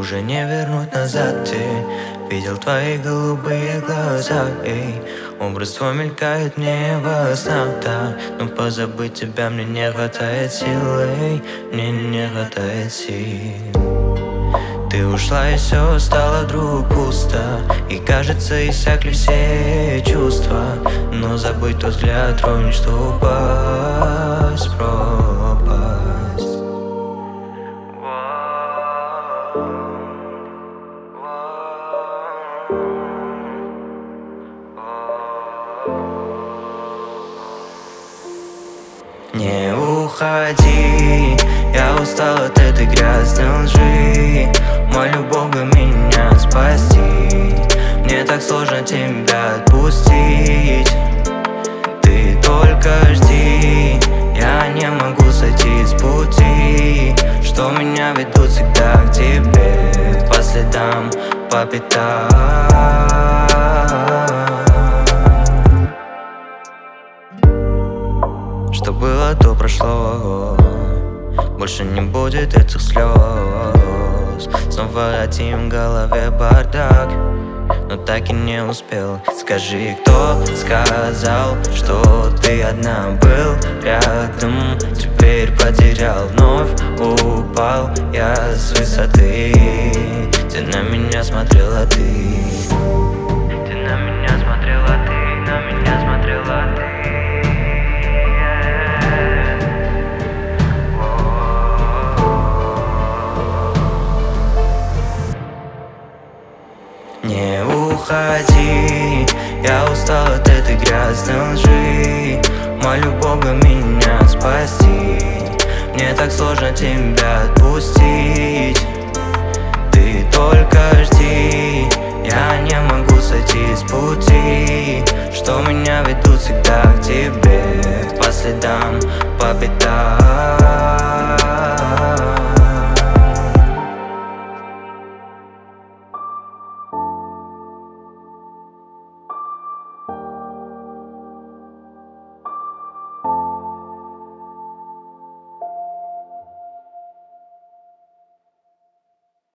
уже не вернуть назад. Ты видел твои голубые глаза, эй. Образ твой мелькает мне во снах, да. Но позабыть тебя мне не хватает сил, эй. Мне не хватает сил. Ты ушла, и все стало вдруг пусто, и кажется, иссякли все чувства. Но забыть тот взгляд ронь, что упасть в пропасть. Не уходи, я устал от этой грязной лжи. Молю Бога меня спасти, мне так сложно тебя отпустить. Ты только жди, я не могу сойти с пути, что меня ведут всегда к тебе, по следам, по пятам. Что было, то прошло, больше не будет этих слез. Снова один в голове бардак, но так и не успел. Скажи, кто сказал, что ты одна? Был рядом, теперь потерял, вновь упал я с высоты. Ты на меня смотрела, ты на меня смотрела, ты на меня смотрела, ты. Не уходи, я устал от этой грязной лжи. Молю Бога меня спасти, мне так сложно тебя отпустить. Ты только жди, я не могу сойти с пути, что меня ведут всегда к тебе, по следам, по пятам.